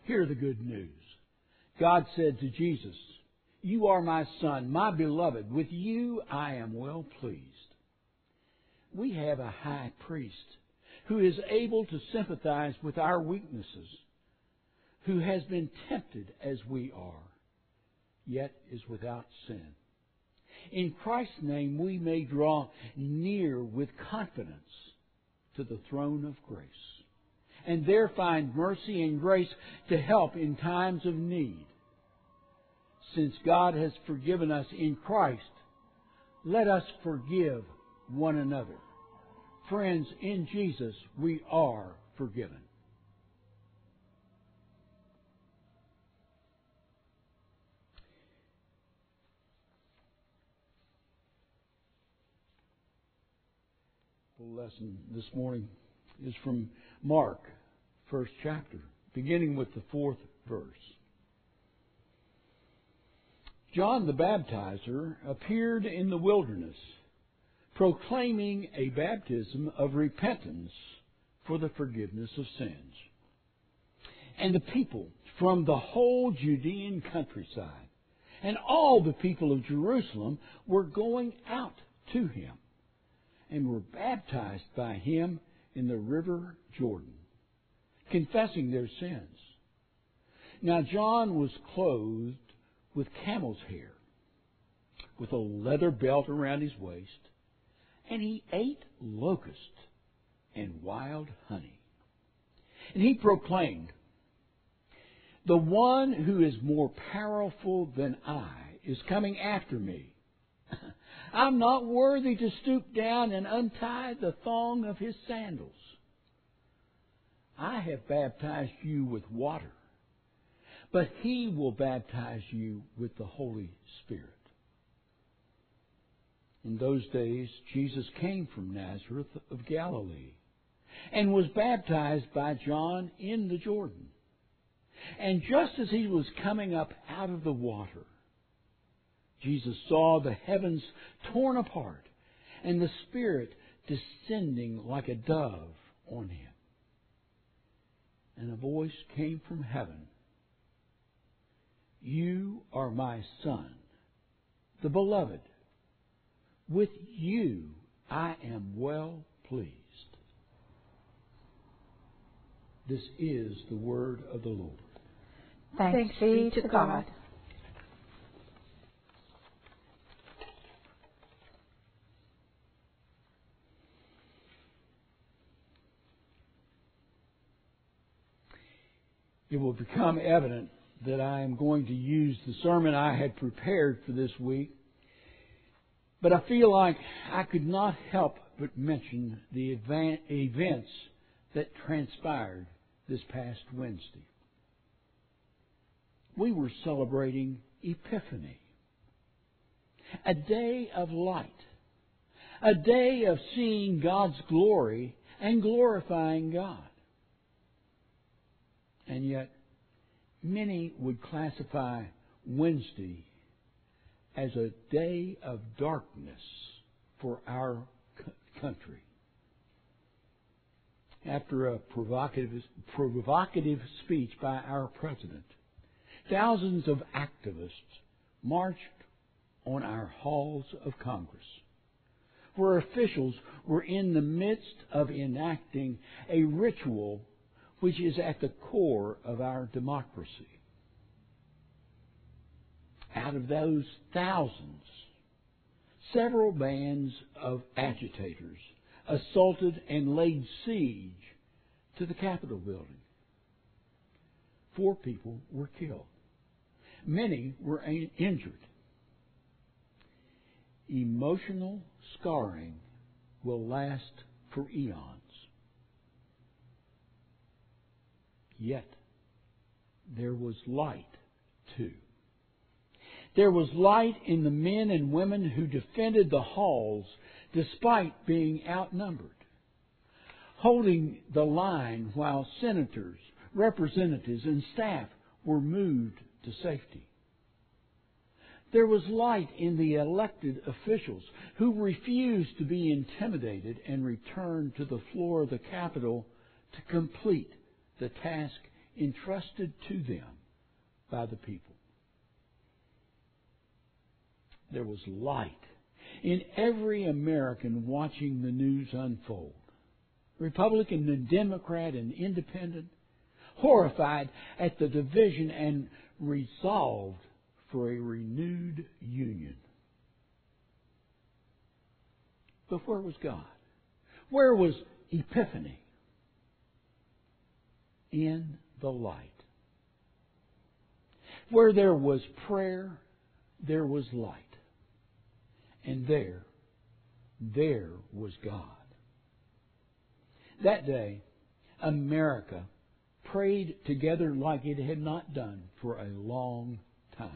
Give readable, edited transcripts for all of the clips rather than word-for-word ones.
Hear the good news. God said to Jesus, "You are my Son, my beloved. With you I am well pleased." We have a high priest who is able to sympathize with our weaknesses, who has been tempted as we are, yet is without sin. In Christ's name we may draw near with confidence to the throne of grace, and there find mercy and grace to help in times of need. Since God has forgiven us in Christ, let us forgive one another. Friends, in Jesus we are forgiven. The lesson this morning is from Mark, first chapter, beginning with the 4th verse. John the Baptizer appeared in the wilderness, proclaiming a baptism of repentance for the forgiveness of sins. And the people from the whole Judean countryside and all the people of Jerusalem were going out to him and were baptized by him in the river Jordan, confessing their sins. Now John was clothed with camel's hair, with a leather belt around his waist, and he ate locusts and wild honey. And he proclaimed, "The one who is more powerful than I is coming after me. I'm not worthy to stoop down and untie the thong of his sandals. I have baptized you with water, but he will baptize you with the Holy Spirit." In those days, Jesus came from Nazareth of Galilee and was baptized by John in the Jordan. And just as he was coming up out of the water, Jesus saw the heavens torn apart and the Spirit descending like a dove on him. And a voice came from heaven, "You are my Son, the beloved. With you I am well pleased." This is the word of the Lord. Thanks be to God. It will become evident that I am going to use the sermon I had prepared for this week, but I feel like I could not help but mention the events that transpired this past Wednesday. We were celebrating Epiphany, a day of light, a day of seeing God's glory and glorifying God. And yet, many would classify Wednesday as a day of darkness for our country. After a provocative speech by our president, thousands of activists marched on our halls of Congress, where officials were in the midst of enacting a ritual which is at the core of our democracy. Out of those thousands, several bands of agitators assaulted and laid siege to the Capitol building. 4 people were killed. Many were injured. Emotional scarring will last for eons. Yet, there was light, too. There was light in the men and women who defended the halls despite being outnumbered, holding the line while senators, representatives, and staff were moved to safety. There was light in the elected officials who refused to be intimidated and returned to the floor of the Capitol to complete the task entrusted to them by the people. There was light in every American watching the news unfold. Republican and Democrat and Independent, horrified at the division and resolved for a renewed union. But where was God? Where was Epiphany? In the light. Where there was prayer, there was light. And there was God. That day, America prayed together like it had not done for a long time.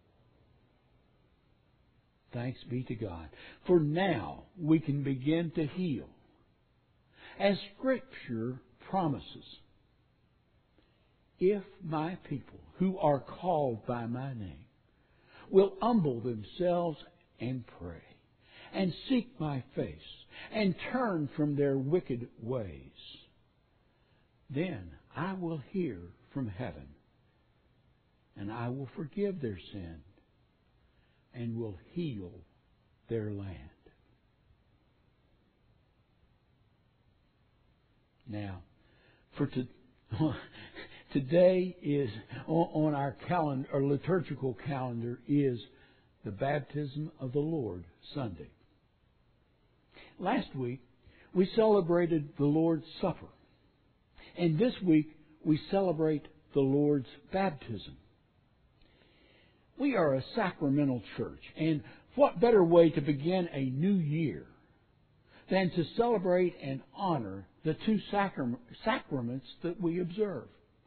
Thanks be to God. For now we can begin to heal. As Scripture promises, if my people who are called by my name will humble themselves and pray and seek my face and turn from their wicked ways, then I will hear from heaven and I will forgive their sin and will heal their land. Now, for today is on our calendar, our liturgical calendar, is the Baptism of the Lord Sunday. Last week we celebrated the Lord's Supper, and this week we celebrate the Lord's baptism. We are a sacramental church, and what better way to begin a new year than to celebrate and honor the two sacraments that we observe.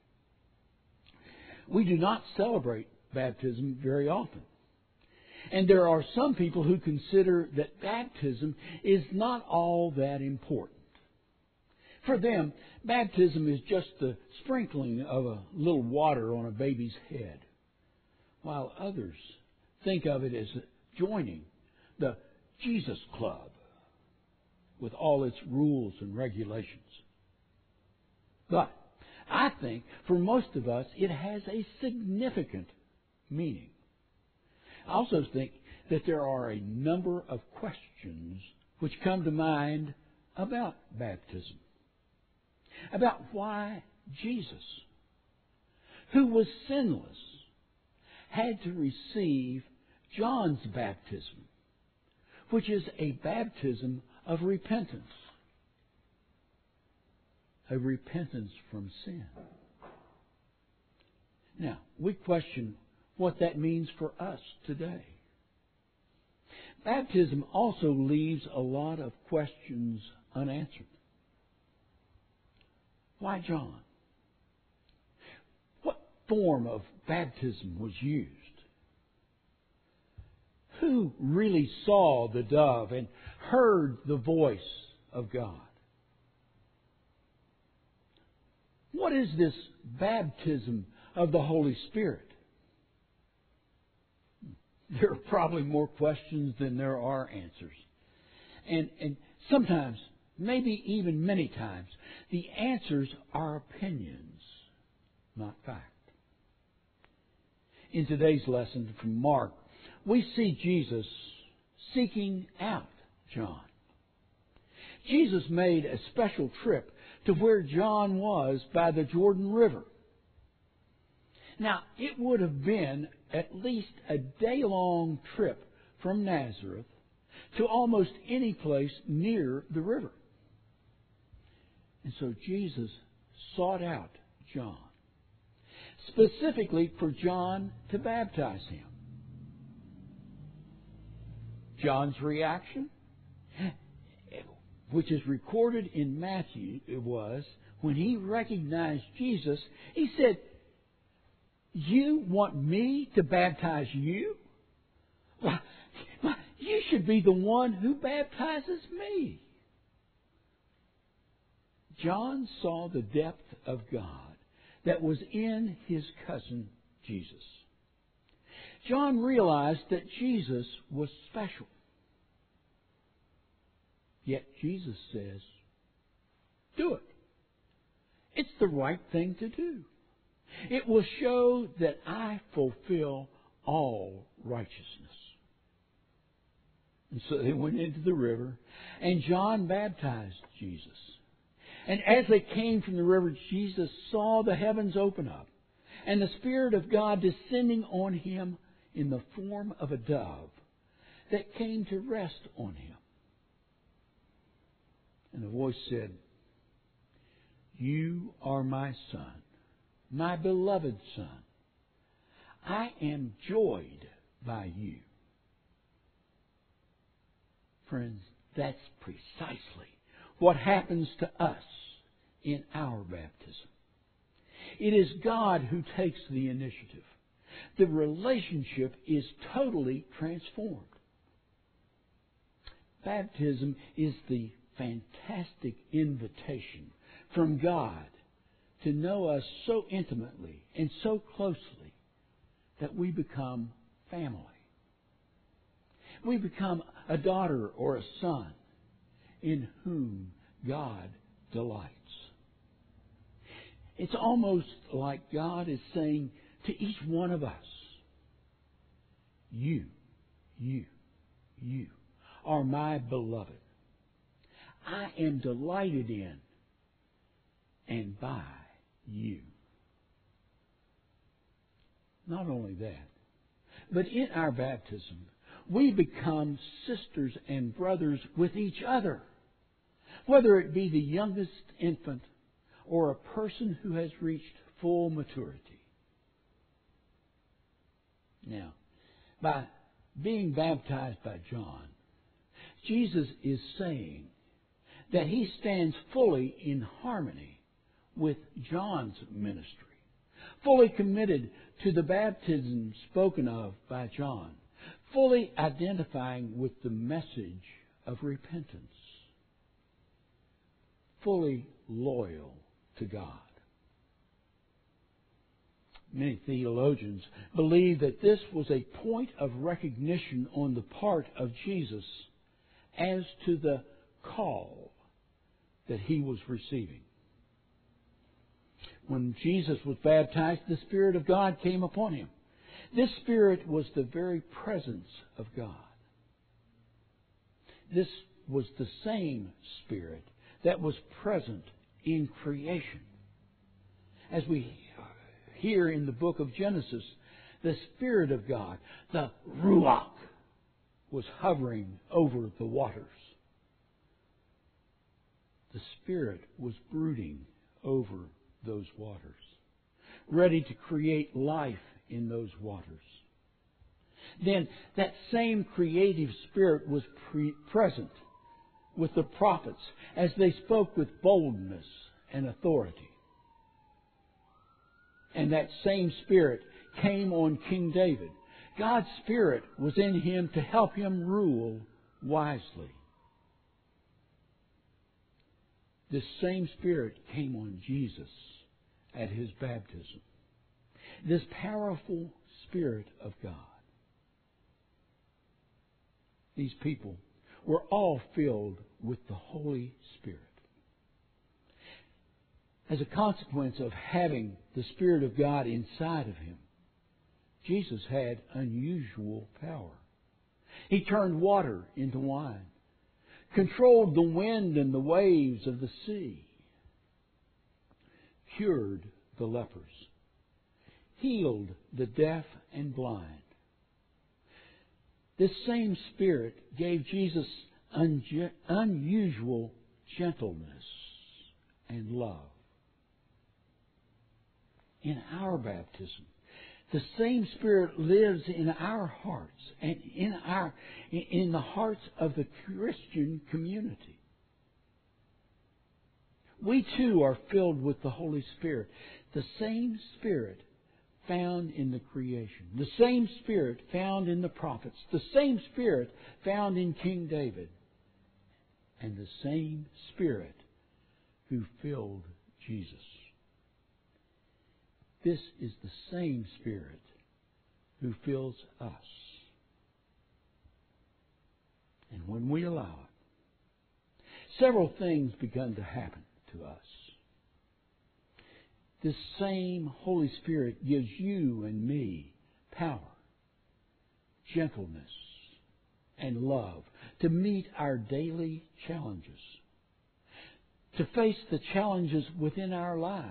We do not celebrate baptism very often. And there are some people who consider that baptism is not all that important. For them, baptism is just the sprinkling of a little water on a baby's head, while others think of it as joining the Jesus Club with all its rules and regulations. But I think for most of us it has a significant meaning. I also think that there are a number of questions which come to mind about baptism. About why Jesus, who was sinless, had to receive John's baptism, which is a baptism of repentance. A repentance from sin. Now, we question what that means for us today. Baptism also leaves a lot of questions unanswered. Why John? What form of baptism was used? Who really saw the dove and heard the voice of God? What is this baptism of the Holy Spirit? There are probably more questions than there are answers. And sometimes, maybe even many times, the answers are opinions, not fact. In today's lesson from Mark, we see Jesus seeking out John. Jesus made a special trip to where John was by the Jordan River. Now, it would have been at least a day-long trip from Nazareth to almost any place near the river. And so Jesus sought out John, specifically for John to baptize him. John's reaction, which is recorded in Matthew, it was when he recognized Jesus, he said, "You want me to baptize you? Well, you should be the one who baptizes me." John saw the depth of God that was in his cousin Jesus. John realized that Jesus was special. Yet Jesus says, "Do it. It's the right thing to do." It will show that I fulfill all righteousness. And so they went into the river, and John baptized Jesus. And as they came from the river, Jesus saw the heavens open up, and the Spirit of God descending on him in the form of a dove that came to rest on him. And the voice said, "You are my Son, my beloved Son. I am joyed by you." Friends, that's precisely what happens to us in our baptism. It is God who takes the initiative. The relationship is totally transformed. Baptism is the fantastic invitation from God to know us so intimately and so closely that we become family. We become a daughter or a son in whom God delights. It's almost like God is saying to each one of us, you are my beloved. I am delighted in and by you. Not only that, but in our baptism, we become sisters and brothers with each other, whether it be the youngest infant or a person who has reached full maturity. Now, by being baptized by John, Jesus is saying that he stands fully in harmony with John's ministry, fully committed to the baptism spoken of by John, fully identifying with the message of repentance, fully loyal to God. Many theologians believe that this was a point of recognition on the part of Jesus as to the call that he was receiving. When Jesus was baptized, the Spirit of God came upon him. This Spirit was the very presence of God. This was the same Spirit that was present in creation. As we hear in the book of Genesis, the Spirit of God, the Ruach, was hovering over the waters. The Spirit was brooding over those waters, ready to create life in those waters. Then that same creative Spirit was present with the prophets as they spoke with boldness and authority. And that same Spirit came on King David. God's Spirit was in him to help him rule wisely. This same Spirit came on Jesus at his baptism. This powerful Spirit of God. These people were all filled with the Holy Spirit. As a consequence of having the Spirit of God inside of him, Jesus had unusual power. He turned water into wine, controlled the wind and the waves of the sea, cured the lepers, healed the deaf and blind. This same Spirit gave Jesus unusual gentleness and love. In our baptism, the same Spirit lives in our hearts and in the hearts of the Christian community. We too are filled with the Holy Spirit, the same Spirit found in the creation, the same Spirit found in the prophets, the same Spirit found in King David, and the same Spirit who filled Jesus. This is the same Spirit who fills us. And when we allow it, several things begin to happen to us. this same Holy Spirit gives you and me power, gentleness, and love to meet our daily challenges, to face the challenges within our lives,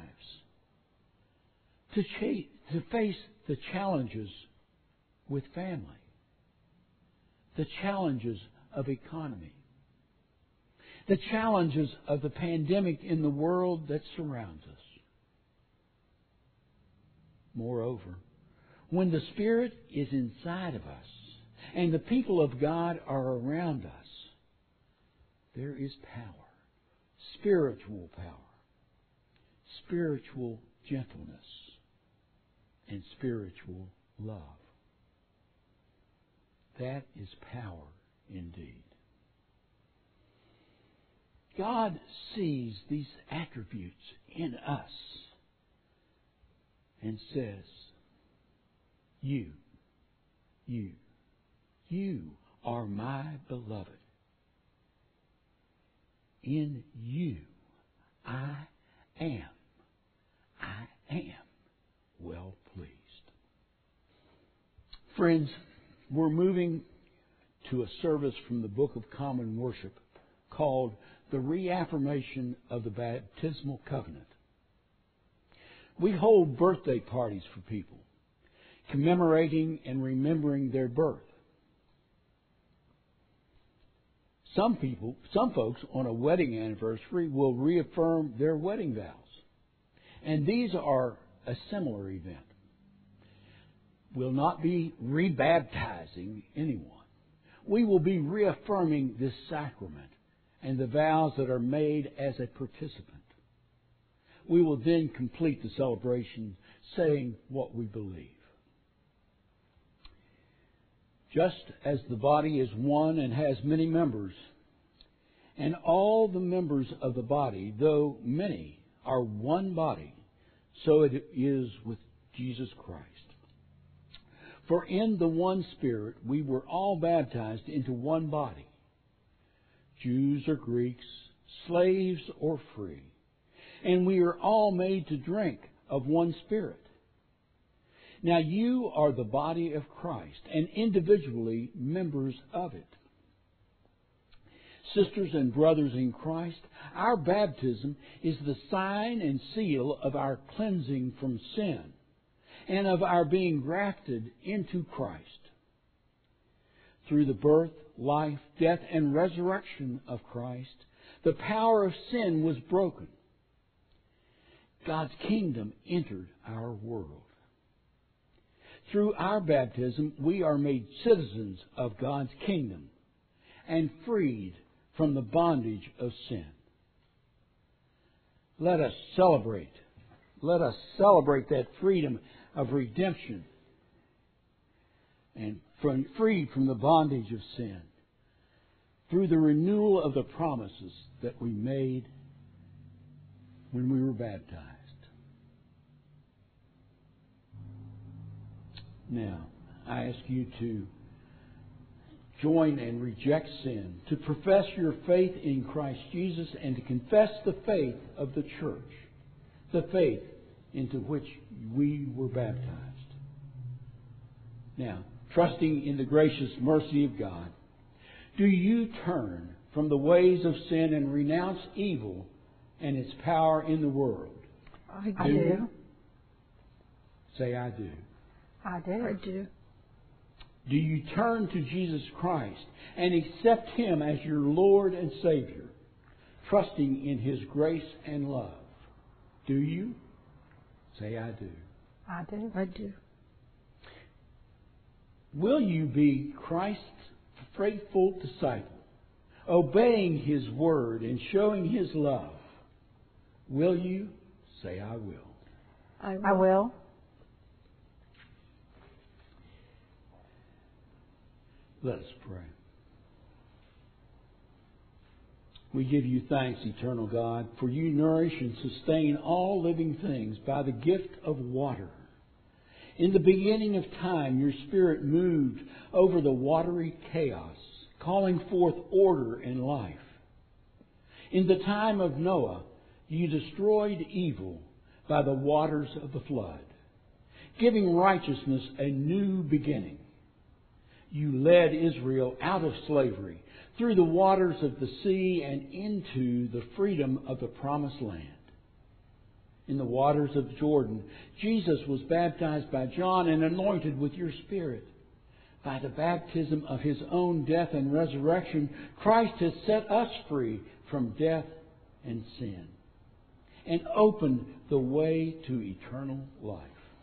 to face the challenges with family, the challenges of economy, the challenges of the pandemic in the world that surrounds us. Moreover, when the Spirit is inside of us and the people of God are around us, there is power, spiritual power, spiritual gentleness, and spiritual love. That is power indeed. God sees these attributes in us and says, You are my beloved. In you I am well pleased. Friends, we're moving to a service from the Book of Common Worship called The Reaffirmation of the Baptismal Covenant. We hold birthday parties for people, commemorating and remembering their birth. Some folks on a wedding anniversary will reaffirm their wedding vows. And these are a similar event. We'll not be rebaptizing anyone. We will be reaffirming this sacrament and the vows that are made as a participant. We will then complete the celebration saying what we believe. Just as the body is one and has many members, and all the members of the body, though many, are one body, so it is with Jesus Christ. For in the one Spirit we were all baptized into one body, Jews or Greeks, slaves or free, and we are all made to drink of one Spirit. Now you are the body of Christ, and individually members of it. Sisters and brothers in Christ, our baptism is the sign and seal of our cleansing from sin and of our being grafted into Christ. Through the birth, life, death, and resurrection of Christ, the power of sin was broken. God's kingdom entered our world. Through our baptism, we are made citizens of God's kingdom and freed from the bondage of sin. Let us celebrate. Let us celebrate that freedom of redemption and freed from the bondage of sin through the renewal of the promises that we made when we were baptized. Now, I ask you to join and reject sin, to profess your faith in Christ Jesus, and to confess the faith of the church, the faith into which we were baptized. Now, trusting in the gracious mercy of God, do you turn from the ways of sin and renounce evil and its power in the world? I do. Say, I do. I do. I do. Do you turn to Jesus Christ and accept Him as your Lord and Savior, trusting in His grace and love? Do you? Say, I do. I do. I do. Will you be Christ's faithful disciple, obeying His word and showing His love? Will you? Say, I will. I will. Let us pray. We give you thanks, eternal God, for you nourish and sustain all living things by the gift of water. In the beginning of time, your Spirit moved over the watery chaos, calling forth order and life. In the time of Noah, you destroyed evil by the waters of the flood, giving righteousness a new beginning. You led Israel out of slavery through the waters of the sea and into the freedom of the promised land. In the waters of Jordan, Jesus was baptized by John and anointed with your Spirit. By the baptism of His own death and resurrection, Christ has set us free from death and sin and opened the way to eternal life.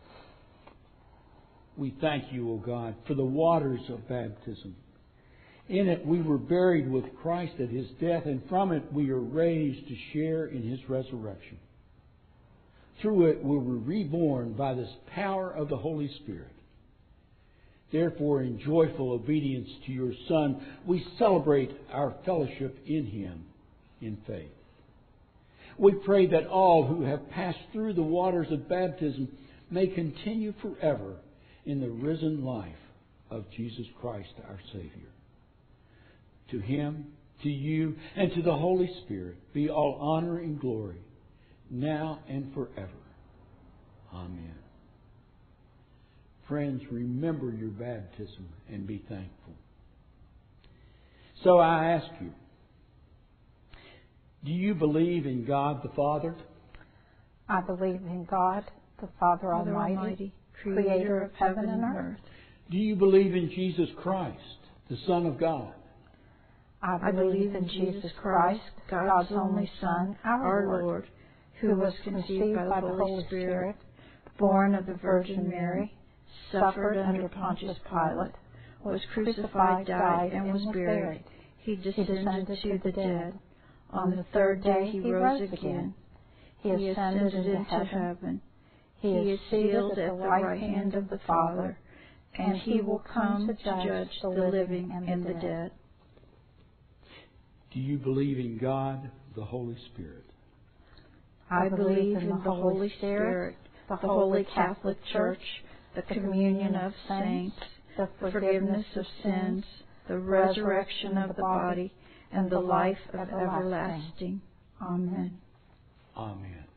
We thank you, O God, for the waters of baptism. In it we were buried with Christ at His death, and from it we are raised to share in His resurrection. Through it we were reborn by this power of the Holy Spirit. Therefore, in joyful obedience to your Son, we celebrate our fellowship in Him in faith. We pray that all who have passed through the waters of baptism may continue forever in the risen life of Jesus Christ our Savior. To Him, to you, and to the Holy Spirit be all honor and glory, now and forever. Amen. Friends, remember your baptism and be thankful. So I ask you, do you believe in God the Father? I believe in God, the Father Almighty, Creator of heaven and earth. Do you believe in Jesus Christ, the Son of God? I believe in Jesus Christ, God's only Son, our Lord, who was conceived by the Holy Spirit, born of the Virgin Mary, suffered under Pontius Pilate, was crucified, died, and was buried. He descended to the dead. On the third day He rose again. He ascended into heaven. He is seated at the right hand of the Father, and He will come to judge the living and the dead. Do you believe in God, the Holy Spirit? I believe in the Holy Spirit, the Holy Catholic Church, the communion of saints, the forgiveness of sins, the resurrection of the body, and the life of everlasting. Amen. Amen.